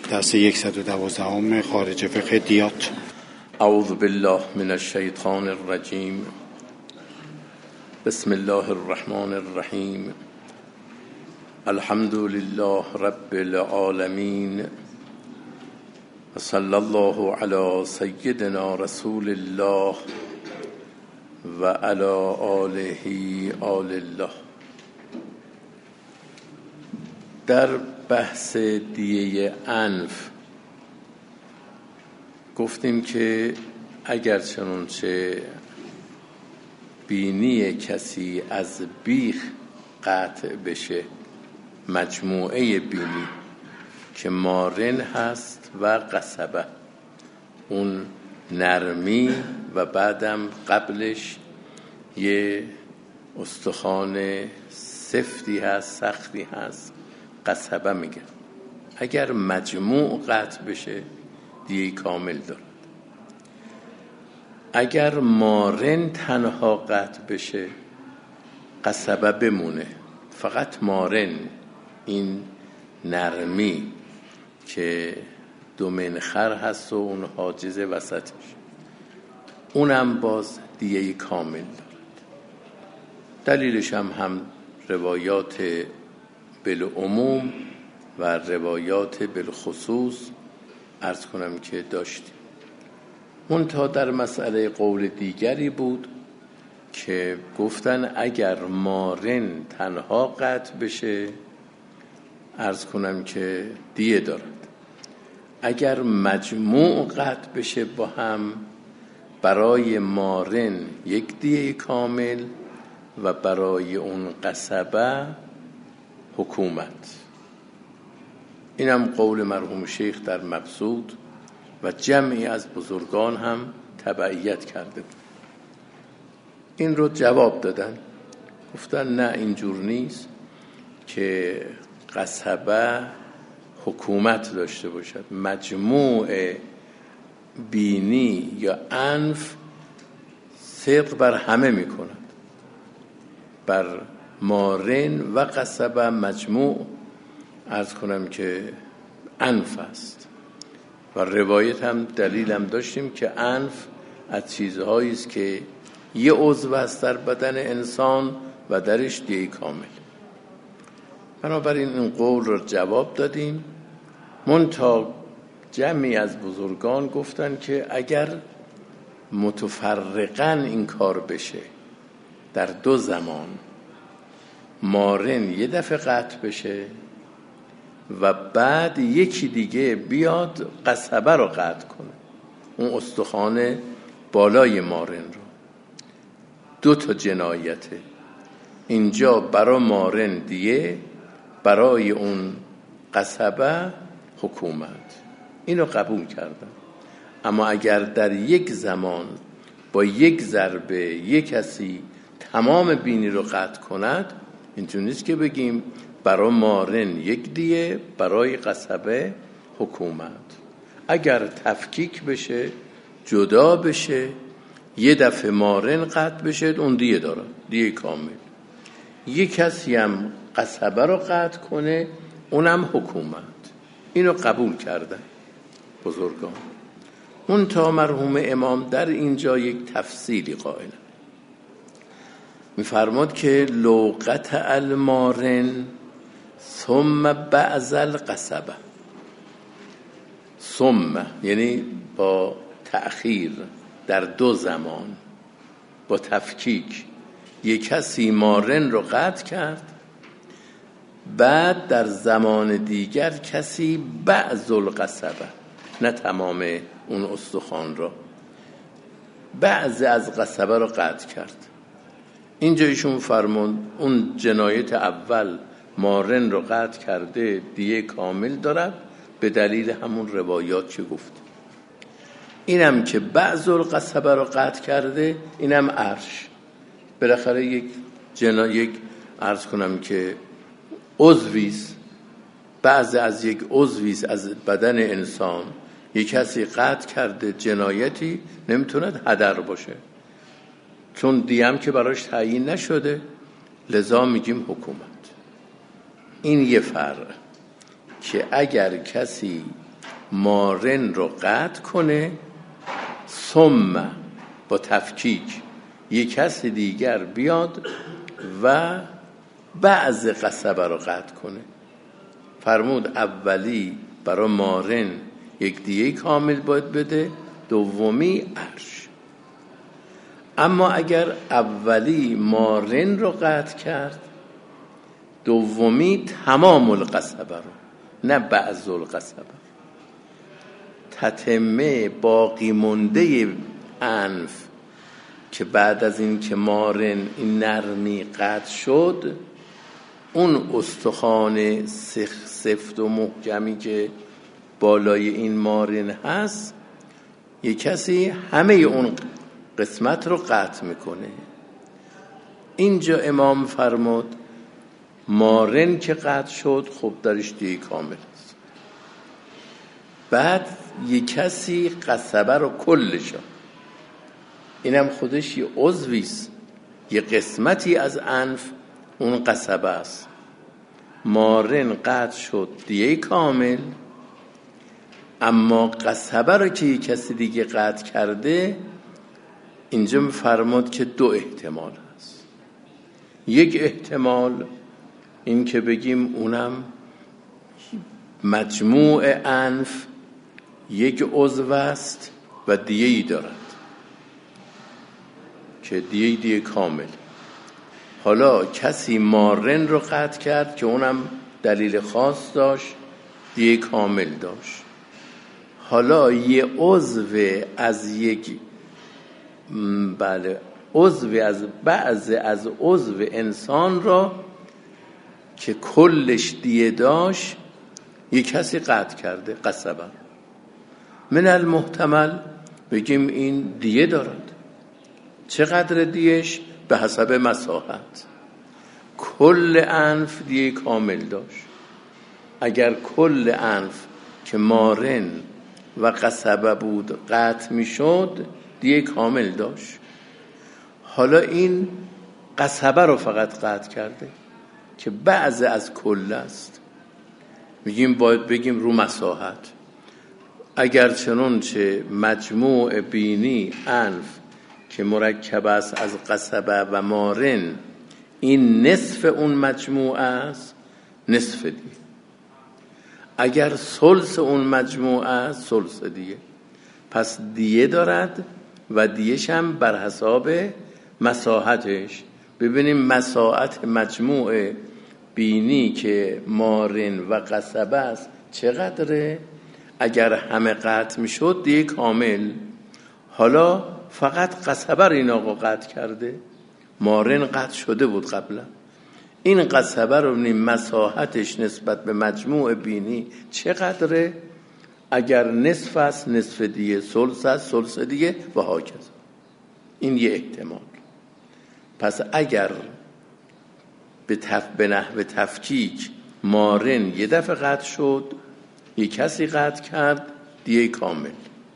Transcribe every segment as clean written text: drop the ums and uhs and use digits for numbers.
درس 112 خارج فقه دیات. اعوذ بالله من الشیطان الرجیم. بسم الله الرحمن الرحیم. الحمد لله رب العالمین و صلی الله علی سیدنا رسول الله و علی آله آل الله. در بحث دیه انف گفتیم که اگر چنانچه بینی کسی از بیخ قطع بشه، مجموعه بینی که مارن هست و قصبه، اون نرمی و بعدم قبلش یه استخوان سفتی هست، سختی هست، قصبه میگه. اگر مجموع قطع بشه دیه کامل دارد. اگر مارن تنها قطع بشه قصبه بمونه، فقط مارن، این نرمی که دو منخر هست و اون حاجز وسطش، اونم باز دیه کامل دارد. دلیلش هم روایات بالعموم و روایات بالخصوص عرض کنم که داشتیم. منتها در مسئله قول دیگری بود که گفتن اگر مارن تنها قطع بشه عرض کنم که دیه دارد. اگر مجموع قطع بشه با هم، برای مارن یک دیه کامل و برای اون قصبه حکومت. اینم قول مرحوم شیخ در مقصود و جمعی از بزرگان هم تبعیت کرده بود. این رو جواب دادن، گفتن نه، اینجور نیست که قصبه حکومت داشته باشد. مجموع بینی یا انف صدق بر همه می کند. بر مارن و قصبه مجموع عرض کنم که انف است. و روایت هم دلیل هم داشتیم که انف از چیزهایی است که یه عضو است در بدن انسان و درش دیه کامل. بنابراین این قول رو جواب دادیم. منتها جمعی از بزرگان گفتن که اگر متفرقاً این کار بشه، در دو زمان مارن یه دفعه قطع بشه و بعد یکی دیگه بیاد قصبه رو قطع کنه، اون استخوان بالای مارن رو، دو تا جنایته. اینجا برای مارن دیه، برای اون قصبه حکومت. اینو قبول کردم. اما اگر در یک زمان با یک ضربه یک کسی تمام بینی رو قطع کند، اینجور نیست که بگیم برای مارن یک دیه، برای قصبه حکومت. اگر تفکیک بشه، جدا بشه، یه دفعه مارن قطع بشه، اون دیه داره، دیه کامل. یک کسی هم قصبه رو قطع کنه، اونم حکومت. اینو قبول کردن بزرگان. منتها مرحوم امام در اینجا یک تفصیلی قائل می‌فرماد که لو قطع المارن ثم بعض القصبه. ثم یعنی با تأخیر، در دو زمان با تفکیک. یک کسی مارن رو قطع کرد، بعد در زمان دیگر کسی بعض القصبه، نه تمام اون استخوان رو، بعض از قصبه رو قطع کرد. اینجا ایشون فرمود اون جنایت اول مارن رو قطع کرده، دیه کامل دارد، به دلیل همون روایات که گفت. اینم که بعض القصبه رو قطع کرده، اینم عرش. بالاخره یک عرض کنم که عضویست، بعض از یک عضویست از بدن انسان، یک کسی قطع کرده، جنایتی نمیتوند هدر باشه، چون دیم که براش تعیین نشده، لذا میگیم حکومت. این یه فرق که اگر کسی مارن رو قطع کنه، ثم با تفکیک یک کس دیگر بیاد و بعض قصبه رو قطع کنه. فرمود اولی برای مارن یک دیه کامل باید بده، دومی عرش. اما اگر اولی مارن رو قطع کرد، دومی تمام القصبه رو، نه بعض القصبه. تتمه باقی مونده انف که بعد از این که مارن این نرمی قطع شد، اون استخوان سفت و محکمی که بالای این مارن هست، یک کسی همه اون قسمت رو قطع میکنه. اینجا امام فرمود مارن که قطع شد، خب درش دیه کامل است. بعد یک کسی قصبه رو کلشا، اینم خودش یه عضویست، یه قسمتی از انف اون قصبه است. مارن قطع شد دیه کامل، اما قصبه رو که یک کسی دیگه قطع کرده، اینجا می‌فرماد که دو احتمال هست. یک احتمال این که بگیم اونم مجموع انف یک عضو است و دیه‌ای دارد که دیه کامل. حالا کسی مارن رو قطع کرد که اونم دلیل خاص داشت، دیه کامل داشت. حالا یه عضو از بعض از عضو انسان را که کلش دیه داشت، یه کسی قطع کرده قصبه. من المحتمل بگیم این دیه دارد. چقدر دیهش؟ به حسب مساحت. کل انف دیه کامل داشت. اگر کل انف که مارن و قصبه بود قطع می شد، دیه کامل داشت. حالا این قصبه رو فقط قطع کرده که بعض از کل است. باید بگیم رو مساحت. اگر چنانچه مجموع بینی انف که مرکب است از قصبه و مارن، این نصف اون مجموع است، نصف دیه. اگر ثلث اون مجموع است، ثلث دیه. پس دیه دارد و دیهش هم بر حساب مساحتش. ببینیم مساحت مجموع بینی که مارن و قصبه است چقدره. اگر همه قطع میشد دیه کامل. حالا فقط قصبه رو این آقا قطع کرده، مارن قطع شده بود قبلا. این قصبه رو ببینیم مساحتش نسبت به مجموع بینی چقدره. اگر نصف است، نصف دیه، ثلث است، ثلث دیه و هاکذا. این یه احتمال. پس اگر به نحو تفکیک مارن یه دفعه قطع شد، یک کسی قطع کرد، دیه کامل.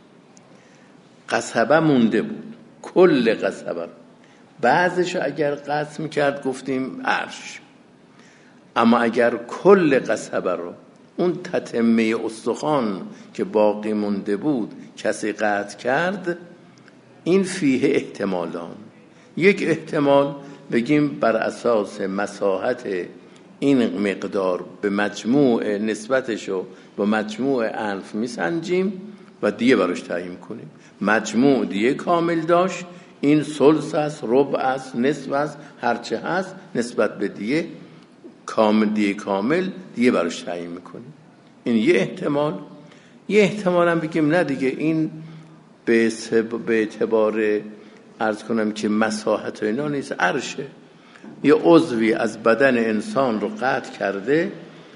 قصبه مونده بود، کل قصبه. بعضش اگر قطع میکرد گفتیم عرش. اما اگر کل قصبه رو، اون تتمه استخوان که باقی مونده بود، کسی قطع کرد، این فیه احتمالان. یک احتمال بگیم بر اساس مساحت این مقدار به مجموع نسبتشو با مجموع انف میسنجیم و دیه براش تعیین کنیم. مجموع دیه کامل داشت، این ثلث است، ربع است، نصف است، هرچه هست نسبت به دیه کامل، دیه کامل دیه براش تعیین میکنیم. این یه احتمال. یه احتمال هم بگیم نه دیگه، این به اعتبار عرض کنم که مساحت اینا نیست، عرشه. یه عضوی از بدن انسان رو قطع کرده،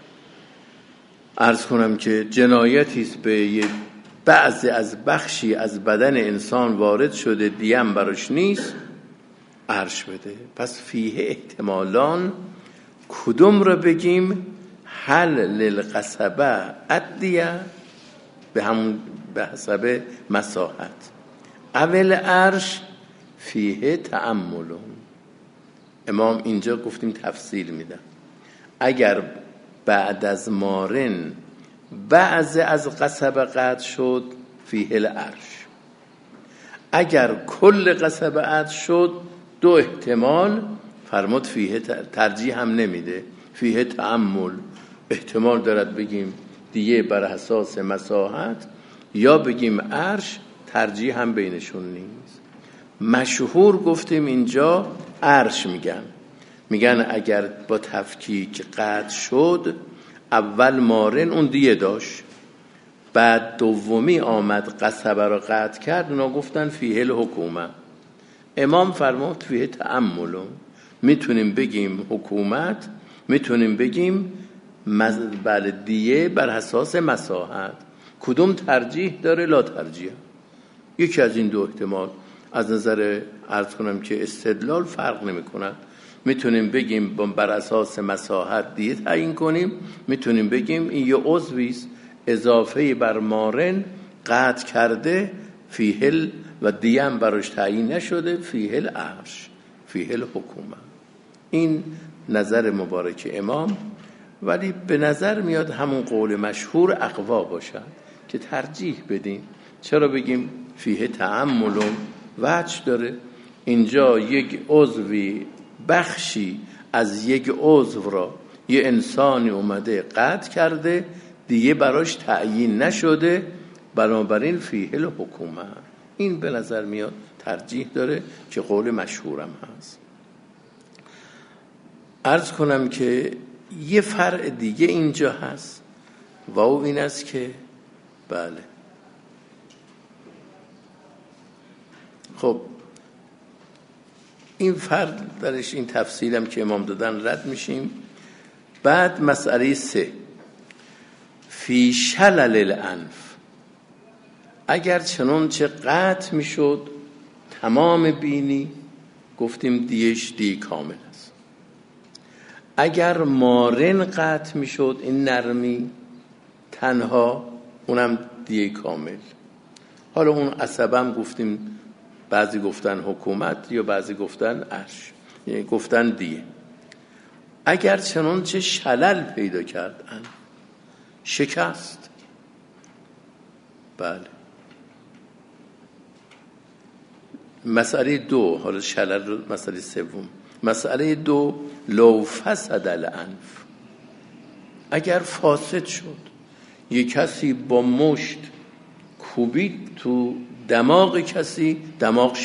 عرض کنم که جنایتیست به یه بعضی از بخشی از بدن انسان وارد شده، دیم براش نیست، عرش بده. پس فیه احتمالان کدوم رو بگیم؟ حل للقصبه ادیه به حسب مساحت، اول عرش فیه تأملون. امام اینجا گفتیم تفصیل میدن. اگر بعد از مارن بعض از قصبه قطع شد فیه العرش. اگر کل قصبه قطع شد دو احتمال فرمود، فیه ترجیح هم نمیده، فیه تأمل، احتمال دارد بگیم دیه بر اساس مساحت یا بگیم عرش، ترجیح هم بینشون نیست. مشهور گفتیم اینجا عرش میگن اگر با تفکیک قطع شد، اول مارن اون دیه داشت، بعد دومی آمد قصبه رو قطع کرد، اونا گفتن فیه الحکومه. امام فرمود فیه تأمل، میتونیم بگیم حکومت، میتونیم بگیم بله دیه بر اساس مساحت. کدوم ترجیح داره؟ لا ترجیح. یکی از این دو احتمال از نظر عرض کنم که استدلال فرق نمی کند. میتونیم بگیم بر اساس مساحت دیه تعیین کنیم، میتونیم بگیم این یه عضویست اضافه بر مارن قطع کرده فیه و دیه هم براش تعیین نشده، فیه العرش، فیه الحکومه. این نظر مبارک امام، ولی به نظر میاد همون قول مشهور اقوا باشد که ترجیح بدیم. چرا بگیم فیه تأمل؟ وجه داره. اینجا یک عضوی بخشی از یک عضو را یه انسانی اومده قطع کرده، دیگه براش تعیین نشده، بنابراین فیه الحکومه. این به نظر میاد ترجیح داره که قول مشهورم هست. عرض کنم که یه فرع دیگه اینجا هست و او این است که بله خب این فرد درش این تفصیلم که امام دادن رد میشیم. بعد مسئله 3 فی شلل الانف، اگر چنانچه قطع میشد تمام بینی، گفتیم دیش دی کامل است. اگر مارن قطع میشد این نرمی تنها، اونم دیه کامل. حالا اون عصبم گفتیم بعضی گفتن حکومت یا بعضی گفتن عرش، یعنی گفتن دیه. اگر چنانچه شلل پیدا کرد شکست، بله. مسئله 2، حالا شلل رو مسئله 3. مسئله 2 لو فسد الانف، اگر فاسد شد، یک کسی با مشت کوبید تو دماغ کسی، دماغ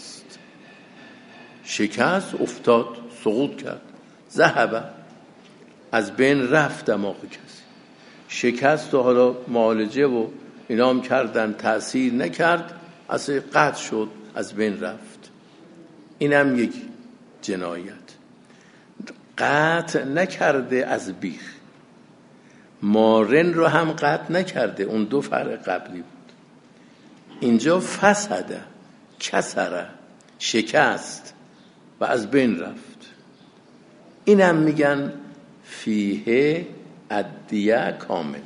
شکست، افتاد، سقوط کرد، ذهب، از بین رفت دماغ کسی، شکست و حالا معالجه و اینا هم کردن، تأثیر نکرد، اصلا قطع شد، از بین رفت. اینم یک جنایت. قطع نکرده از بیخ، مارن رو هم قطع نکرده، اون دو فرع قبلی بود. اینجا فسده، کسره، شکست و از بین رفت. اینم میگن فیه الدیه کامل.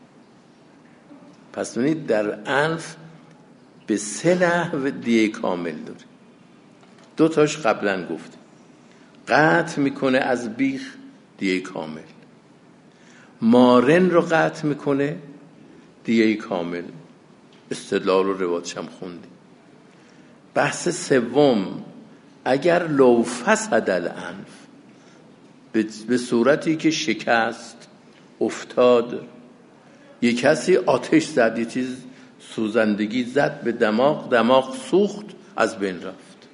پس ببینید در انف به 3 نحو دیه کامل داره. 2 تاش قبلا گفتیم. قطع میکنه از بیخ، دیه کامل. مارن رو قطع میکنه، دیه کامل. استدلال و روایتش هم خوندیم. بحث 3، اگر لو فسد الانف، به صورتی که شکست، افتاد، یک کسی آتش زد، یه چیز سوزندگی زد به دماغ، دماغ سوخت، از بین رفت.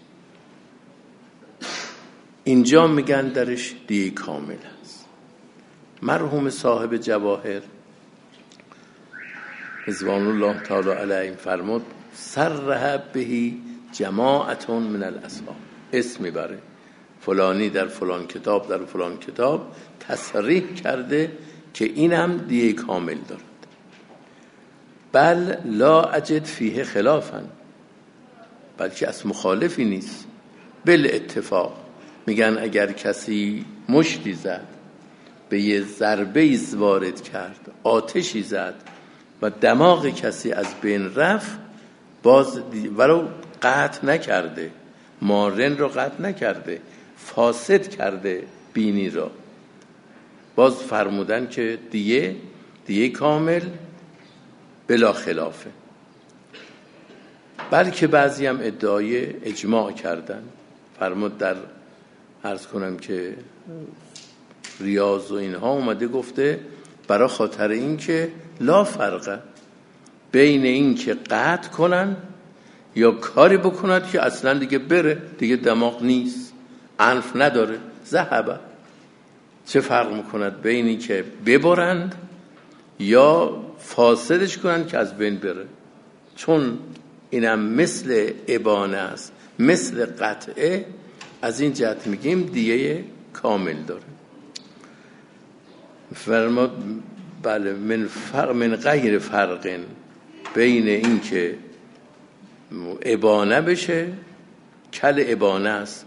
اینجا میگن درش دیه کامل هست. مرحوم صاحب جواهر رضوان الله تعالی علیه فرمود صرح بهی جماعت من الاصحاب، اسم میبره فلانی در فلان کتاب، در فلان کتاب تصریح کرده که اینم دیه کامل دارد. بل لا اجد فیه خلافا، بلکه از مخالفی نیست. بل اتفاق میگن اگر کسی مشتی زد، به یه ضربه وارد کرد، آتشی زد و دماغ کسی از بین رفت، باز ولو قطع نکرده، مارن رو قطع نکرده، فاسد کرده بینی را، باز فرمودن که دیه دیه کامل بلا خلافه. بلکه بعضی هم ادعای اجماع کردن. فرمود در عرض کنم که ریاض و اینها اومده گفته برای خاطر این که لا فرقه بین این که قطع کنن یا کاری بکند که اصلا دیگه بره، دیگه دماغ نیست، انف نداره، ذهبه. چه فرق میکند بین این که ببرند یا فاسدش کنند که از بین بره؟ چون اینم مثل ابانه است، مثل قطعه، از این جهت میگیم دیه کامل داره. فرمود بله من غیر فرق بین این که ابانه بشه، کل ابانه است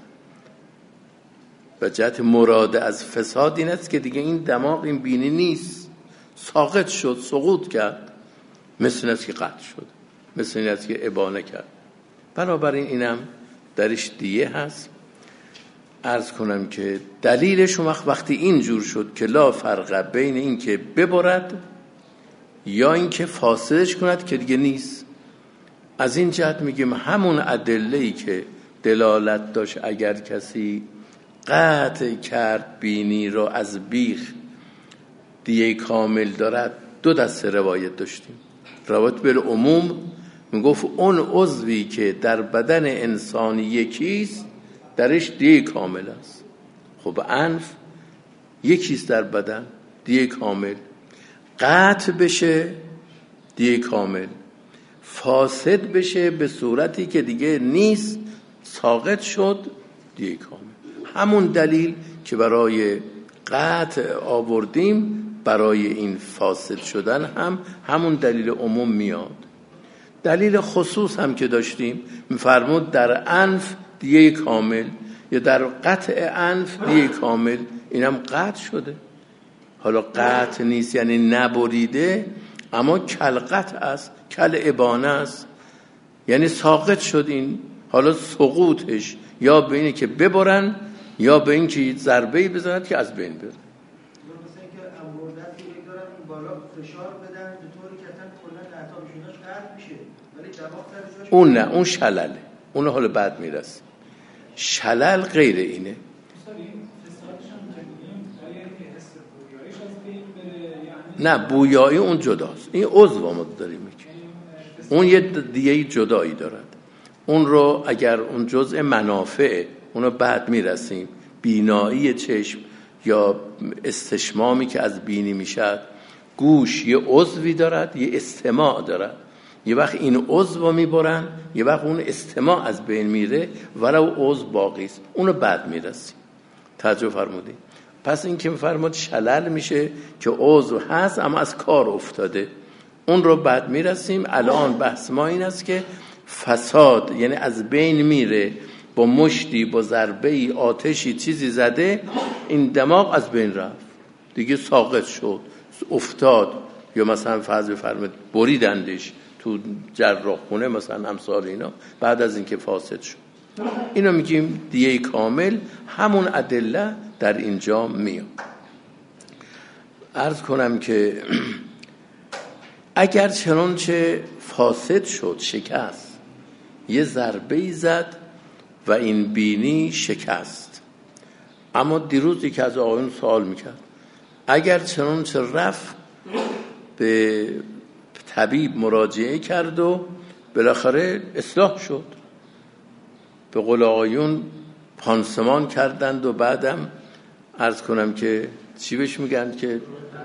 و جهت مراد از فساد این است که دیگه این دماغ، این بینی نیست، ساقط شد، سقوط کرد، مثل این است که قطع شد، مثل این است که ابانه کرد. بنابراین اینم درش دیه هست. عرض کنم که دلیلش وقتی اینجور شد که لا فرقه بین این که ببرد یا این که فاسدش کند که دیگه نیست، از این جهت میگیم همون ادله‌ای که دلالت داشت اگر کسی قطع کرد بینی رو از بیخ دیه کامل دارد. دو دسته روایت داشتیم. روایت بالعموم میگفت اون عضوی که در بدن انسان یکیست درش دیه کامل است. خب انف یکیست در بدن، دیه کامل. قطع بشه دیه کامل، فاسد بشه به صورتی که دیگه نیست، ساقط شد، دیه کامل. همون دلیل که برای قطع آوردیم برای این فاسد شدن هم همون دلیل عموم میاد. دلیل خصوص هم که داشتیم میفرمود در انف دیه کامل یا در قطع انف دیه کامل، اینم قطع شده. حالا قطع نیست یعنی نبریده، اما کل قطع است، کل ابانه است، یعنی ساقط شد. این حالا سقوطش یا به اینه که ببرن یا به این که ضربه‌ای بزنند که از بین بره. مثلا اینکه امروزت یک دارن این بالا فشار بدن به طوری که اصلا کلا اعصابشوناش قطع میشه، ولی دماغ سرش اون نه، اون شلله، اون حالا بعد میرسه. شلل غیر اینه. نه بویایی اون جداست، این عضو ما داریم میگه. اون یه دیگه جدایی دارد. اون رو اگر اون جزء منافع اونو بعد میرسیم، بینایی چشم یا استشمامی که از بینی میشد، گوش یه عضوی دارد، یه استماع دارد. یه وقت این عضو میبرن، یه وقت اون استماع از بین میره ولو عضو باقی است، اونو بعد میرسیم. توجه فرمودید؟ پس این که فرمود شلل میشه که عضو هست اما از کار افتاده، اون رو بعد میرسیم. الان بحث ما این است که فساد یعنی از بین میره، با مشتی، با ضربه‌ای، آتشی چیزی زده، این دماغ از بین رفت، دیگه ساقط شد، افتاد، یا مثلا فرض بفرمایید بریدندش تو جراحخونه مثلا امثال اینا، بعد از اینکه فاسد شد. اینو میگیم دیه کامل. همون ادله در اینجا میاد. عرض کنم که اگر چنانچه فاسد شد، شکست، یه ضربه‌ای زد و این بینی شکست. اما دیروز یکی از آقایون سوال میکرد اگر چنانچه رفت به طبیب مراجعه کرد و بالاخره اصلاح شد، به قول آقایون پانسمان کردند و بعدم عرض کنم که چی بهش میگن که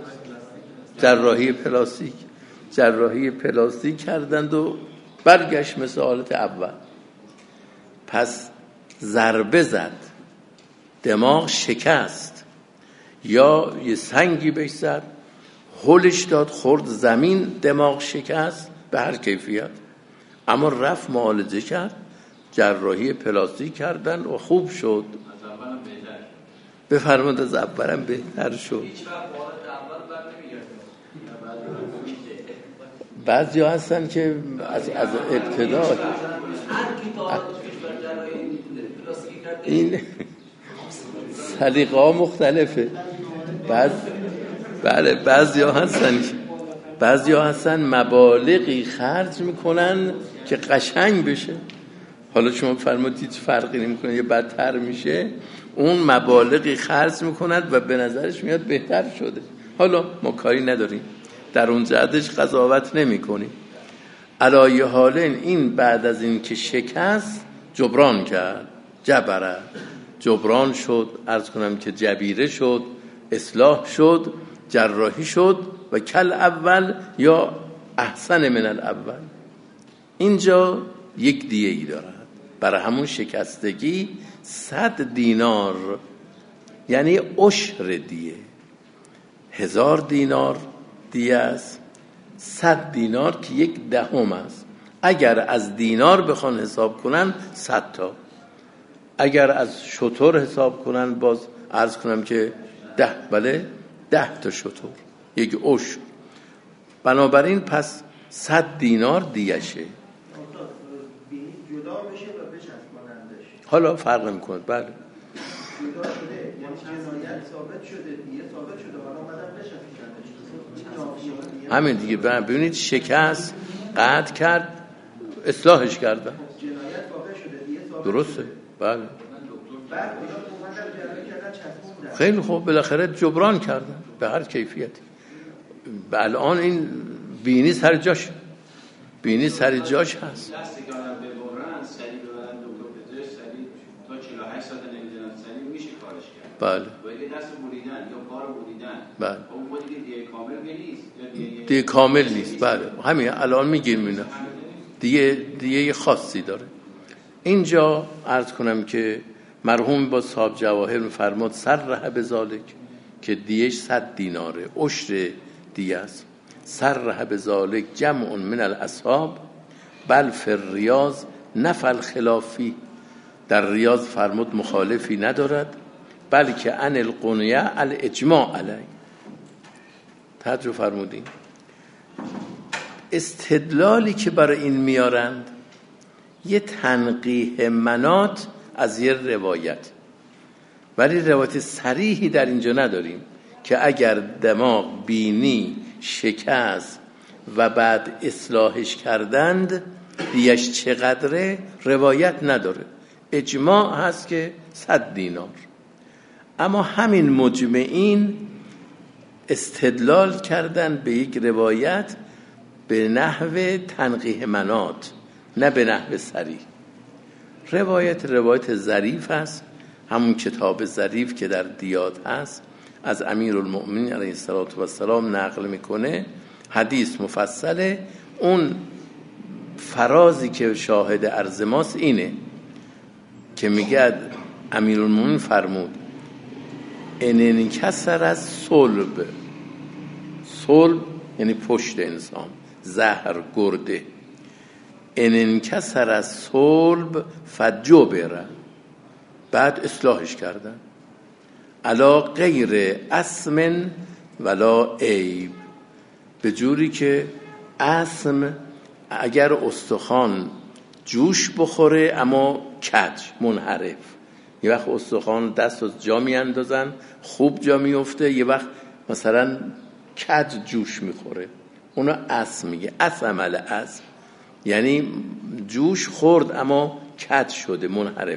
جراحی پلاستیک کردند و برگشت مثل حالت اول. پس ضربه زد، دماغ شکست، یا یه سنگی بهش زد، هلش داد، خورد زمین، دماغ شکست، به هر کیفیت. اما رفت معالجه کرد، جراحی پلاستیک کردن و خوب شد. بفرمایید از اولم بهتر شد. بعضی ها هستن که از ابتدا این سلیقه ها مختلفه. بله بعضی ها هستن بعضیا هستن مبالغی خرج میکنن که قشنگ بشه. حالا شما فرمودید فرقی نمیکنه یا بدتر میشه، اون مبالغی خرج میکند و به نظرش میاد بهتر شده. حالا ما کاری نداریم، در اون جهتش قضاوت نمیکنیم. علایه حال این بعد از این که شکست جبران کرد، جبره، جبران شد، عرض کنم که جبیره شد، اصلاح شد، جراحی شد و کل اول یا احسن من الاول. اینجا یک دیه ای دارد برای همون شکستگی 100 دینار، یعنی عشر دیه. 1000 دینار دیه است، 100 دینار که 1/10 است. اگر از دینار بخوان حساب کنن 100 تا، اگر از شتر حساب کنن باز عرض کنم که 10 تا شتر، یک عشر. بنابراین پس 100 دینار دیشه. جدا بشه و بچسبانندش. حالا فرق نمی‌کنه. بله جدا شده، یعنی جنایت ثابت شده، دیگه ثابت شده، حالا اومدن بچسبوندنش. همین دیگه. ببینید شکست قطع کرد، اصلاحش کردن. جنایت واقع شده، دیگه ثابت درسته. بله. بعد اومدن جنایت کردن، چسبوندن. خیلی خوب، بالاخره جبران کردن به هر کیفیتی. الان این بینی سر جاش، بینی سر جاش هست. دستی که آدم ببرن، سریع ببرن دکتر پزشک، سریع تا 48 ساعت نمیدونم سریع میشه کارش کرد. بله. باید دست بریدن یا کار بریدن. بله. اون بود که دیگه کامل نیست. دیگه کامل نیست. بله. همین الان میگیم اینا. دیگه خاصی داره. اینجا عرض کنم که مرحوم با صاحب جواهر می‌فرماد سرح بذالک که دیهش 100 دیناره، عشر دیه است. سرح بذالک جمع من الاصحاب بل فی الریاض نفل خلافی. در ریاض فرمود مخالفی ندارد، بلکه ان القنیه الاجماع علی. توجه فرمودین استدلالی که برای این میارند یه تنقیح مناط از یه روایت، ولی روایت صریحی در اینجا نداریم که اگر دماغ بینی شکست و بعد اصلاحش کردند دیش چقدره، روایت نداره. اجماع هست که 100 دینار. اما همین مجمعین استدلال کردن به یک روایت به نحو تنقیح مناط، نه به نحو صریح. روایت ظریف است، همون کتاب ظریف که در دیات هست از امیرالمؤمنین علیه السلام نقل میکنه. حدیث مفصله. اون فرازی که شاهد عرض ماست اینه که میگه امیرالمؤمنین فرمود ان انکسر از صلب، صلب یعنی پشت انسان، زهر، گرده، ان انکسر از صلب فجبر، بعد اصلاحش کردن علا غیر اسم ولا عیب، به جوری که اسم اگر استخوان جوش بخوره اما کج، منحرف، یه وقت استخوان دست از جا می اندازن خوب جا می افته، یه وقت مثلا کج جوش می خوره، اونو اسم میگه. اسم علی اسم یعنی جوش خورد اما کج شده، منحرف.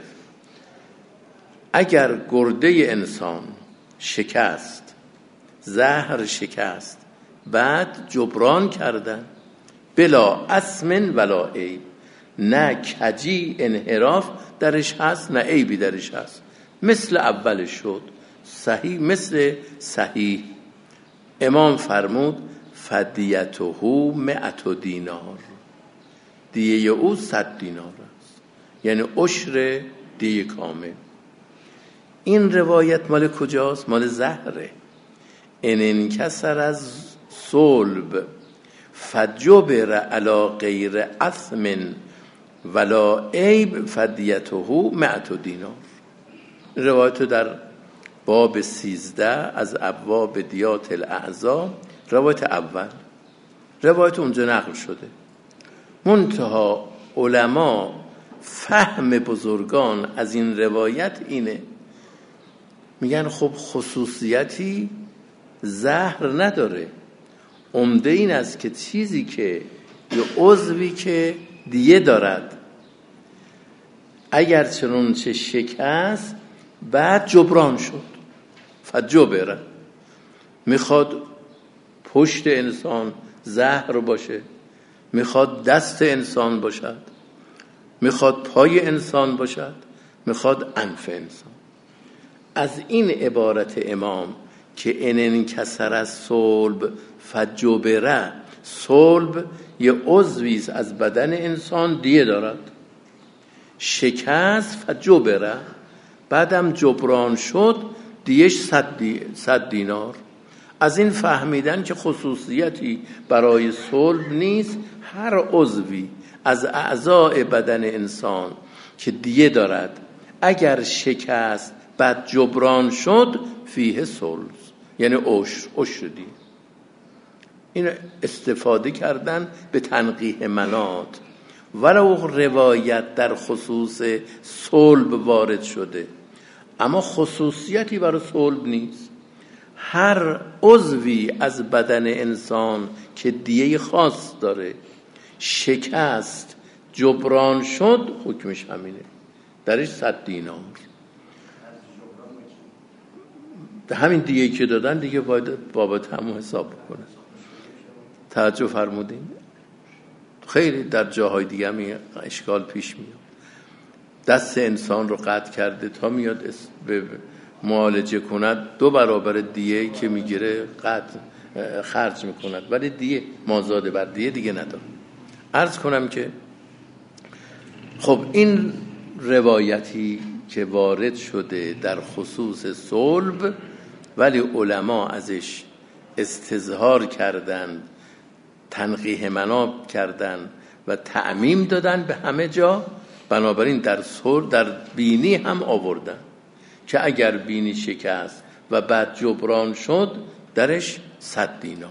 اگر گرده انسان شکست، زهر شکست، بعد جبران کردن بلا اسم ولا عیب، نه کجی انحراف درش هست نه عیبی درش هست، مثل اولش شد، صحیح مثل صحیح. امام فرمود فدیته 100 دینار، دیه او 100 دینار است، یعنی عشر دیه کامل. این روایت مال کجاست؟ مال زهره. ان انکسر از صلب فجبر علی غیر اثم ولا عیب فدیته 100 دینار. روایت در باب 13 از ابواب دیات الاعضا، روایت اول، روایت اونجا نقل شده. منتها علما فهم بزرگان از این روایت اینه، میگن خب خصوصیتی زهر نداره، عمده این است که چیزی که یا عضوی که دیه دارد اگر چنانچه شکست بعد جبران شد فجبره، میخواد پشت انسان زهر باشه، میخواد دست انسان باشد، میخواد پای انسان باشد، میخواد انف انسان. از این عبارت امام که ان انکسر الصلب فجبره، صلب یه عضوی از بدن انسان دیه دارد، شکست فجبره، بعدم جبران شد دیش 100 دینار. از این فهمیدن که خصوصیتی برای صلب نیست، هر عضوی از اعضای بدن انسان که دیه دارد اگر شکست بعد جبران شد فیه صلب، یعنی عشر دیه. این استفاده کردن به تنقیح مناط. ولو روایت در خصوص صلب وارد شده اما خصوصیتی برای صلب نیست. هر عضوی از بدن انسان که دیه خاص داره شکست جبران شد حکمش همینه، درش 100 دینار. همین دیه که دادن دیگه باید بابت همون حساب بکنه. توجه فرمودین؟ خیلی در جاهای دیگه هم اشکال پیش میاد. دست انسان رو قطع کرده تا میاد به معالجه کند 2 برابر دیه که میگیره قطع خرج میکند، ولی دیه مازاده بر دیه نداره. عرض کنم که خب این روایتی که وارد شده در خصوص صلب ولی علما ازش استظهار کردن، تنقیح مناط کردن و تعمیم دادن به همه جا. بنابراین در بینی هم آوردن که اگر بینی شکست و بعد جبران شد درش 100 دینار.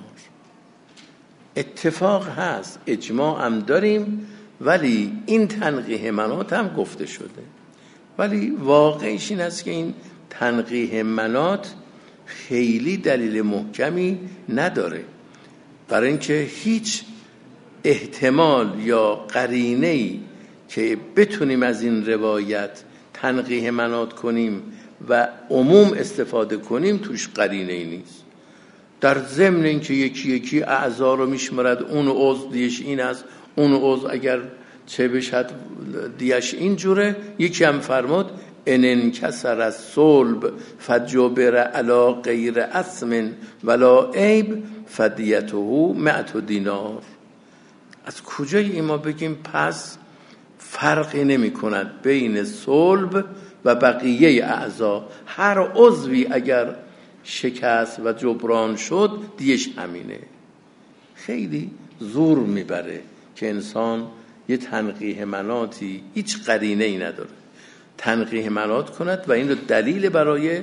اتفاق هست، اجماع هم داریم، ولی این تنقیح مناط هم گفته شده. ولی واقعش این است که این تنقیح مناط خیلی دلیل محکمی نداره، برای اینکه هیچ احتمال یا قرینه‌ای که بتونیم از این روایت تنقیح مناط کنیم و عموم استفاده کنیم توش قرینه‌ای نیست. در ضمن اینکه یکی اعضا رو میشمرد، اون عضو دیش این است، اون عضو اگر چه بشد دیش این جوره. یکی هم فرمود ان انکسر الصلب فجبر علی غیر اسم ولا عیب فدیته 100 دینار. از کجای این ما بگیم پس فرقی نمی کند بین صلب و بقیه اعضا، هر عضوی اگر شکست و جبران شد دیش همینه؟ خیلی زور میبره که انسان یه تنقیح مناطی هیچ قرینه ای نداره تنقیح مناط کند و این رو دلیل برای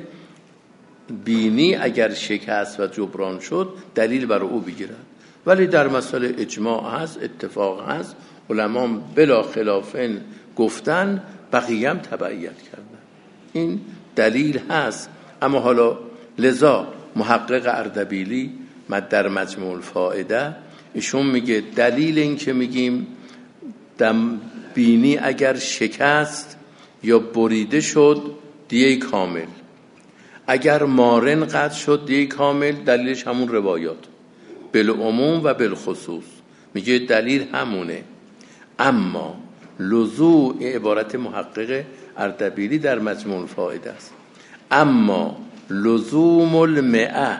بینی اگر شکست و جبران شد دلیل برای او بگیرد. ولی در مسئله اجماع هست، اتفاق هست، علما بلا خلافن گفتن، بقیه هم تبعیت کردن. این دلیل هست. اما حالا لذا محقق اردبیلی در مجموع الفائده ایشون میگه دلیل این که میگیم دم بینی اگر شکست یا بریده شد دیه کامل، اگر مارن قطع شد دیه کامل، دلیلش همون روایات بالعموم و بالخصوص. میگه دلیل همونه. اما لزوم، عبارت محقق اردبیلی در مجموع الفائده است، اما لزوم المئه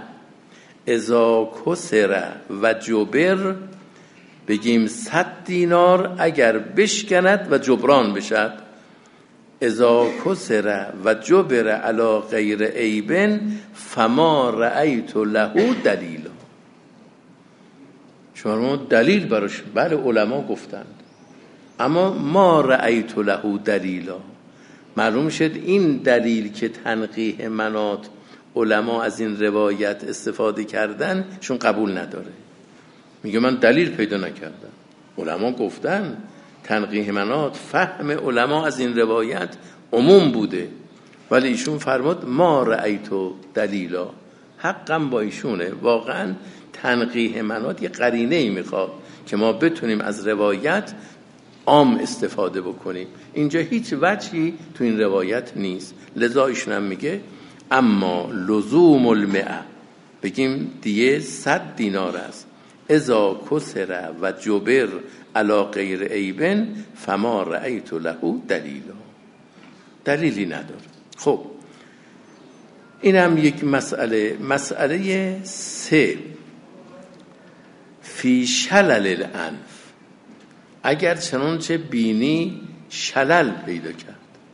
اذا کسر و جبر، بگیم 100 دینار اگر بشکند و جبران بشد، اذا کسر و جبر علی غیر عیب فما رأیت له دلیل. شما دلیل براش بله علما گفتند، اما ما رأیت له دلیلا، معلوم شد این دلیل که تنقیح مناط علما از این روایت استفاده کردن چون قبول نداره. میگه من دلیل پیدا نکردم، علما گفتن تنقیح مناط، فهم علما از این روایت عموم بوده، ولی ایشون فرمود ما رأیت دلیلا. حقم با ایشونه، واقعا تنقیح منات یه قرینه‌ای میخواد که ما بتونیم از روایت عام استفاده بکنیم. اینجا هیچ وجهی تو این روایت نیست، لذا ایشون هم میگه اما لزوم المئه، بگیم دیه 100 دینار است، اذا کسر و جبر علی غیر عیب فما رأیت له دلیلی نداره. خب اینم یک مسئله. مسئله 3 فی شلل الانف، اگر چنانچه بینی شلل پیدا کرد.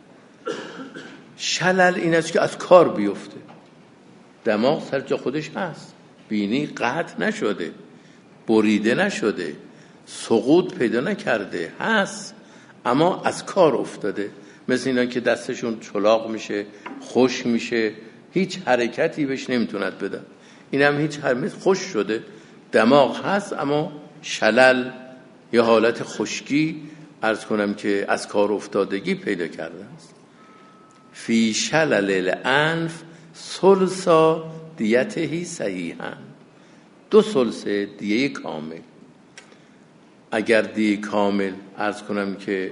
شلل این است که از کار بیفته، دماغ سر جا خودش هست، بینی قطع نشده، بریده نشده، سقوط پیدا نکرده، هست اما از کار افتاده. مثل اینا که دستشون چلاق میشه، خوش میشه، هیچ حرکتی بهش نمیتوند بدن. اینم هیچ حرکتی، خوش شده، دماغ هست اما شلل یا حالت خشکی، عرض کنم که از کار افتادگی پیدا کرده است. فی شلل الانف ثلثا دیته صحیحا، 2 ثلث دیه کامل. اگر دیه کامل عرض کنم که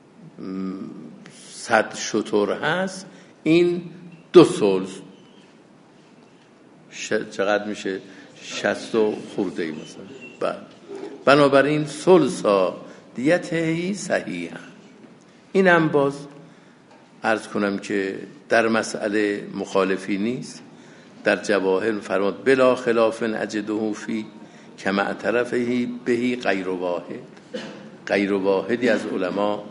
100 شتر هست، این 2 ثلث چقدر میشه؟ 60 خورده ای مثلا. بنابراین ثلثا دیته صحیحا. اینم باز عرض کنم که در مسئله مخالفی نیست. در جواهر فرمود بلا خلاف اجده فی کما اعترفه بهی غیر واحد. غیر واحدی از علما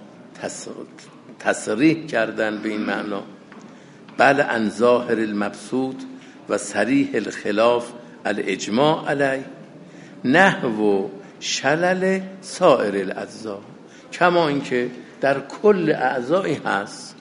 تصریح کردن به این معنا. بل عن ظاهر المبسوط و صریح الخلاف الاجماع علی نحو شلل سائر الاجزاء، کما اینکه در کل اعضایی هست.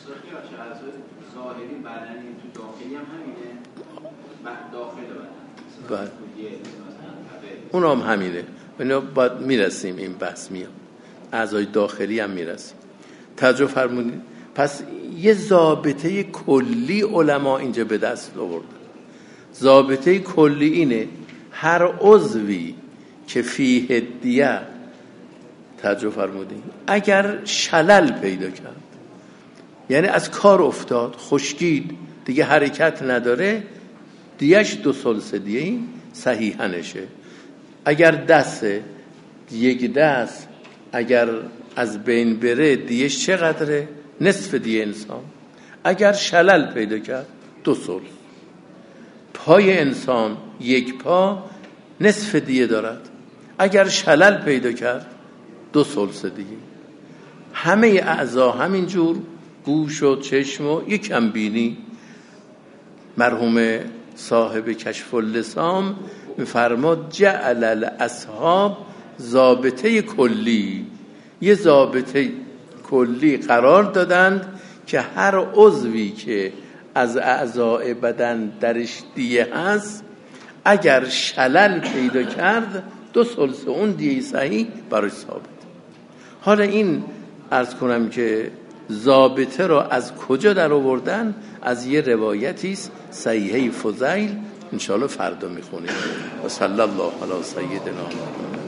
ظاهری بدنی تو داخلی هم همینه، داخل بدن اونا هم همینه. اینا باید میرسیم، این بحث میام اعضای داخلی هم میرسیم. توجه فرمودید. پس یه ضابطه کلی علما اینجا به دست آوردن. ضابطه کلی اینه هر عضوی که فیه دیه، توجه فرمودید، اگر شلل پیدا کرد، یعنی از کار افتاد، خشکید، دیگه حرکت نداره، دیهش 2 ثلث دیه صحیحنشه. اگر دست، یک دست اگر از بین بره، دیهش چقدره؟ نصف دیه انسان. اگر شلل پیدا کرد 2 ثلث. پای انسان، یک پا نصف دیه دارد، اگر شلل پیدا کرد 2 ثلث دیه. همه اعضا همینجور، گوش و چشم و یکم بینی. مرحوم صاحب کشف اللسام میفرماد جعل الاصحاب ضابطه کلی، یه ضابطه کلی قرار دادند که هر عضوی که از اعضاء بدن درش دیه هست، اگر شلل پیدا کرد 2 ثلث اون دیه صحیح برای ثابت. حالا این عرض کنم که ضابطه را از کجا در آوردن؟ از یه روایتی است صحیحه فضیل، انشاءالله فردا میخونیم. و صلی الله علی سیدنا محمد.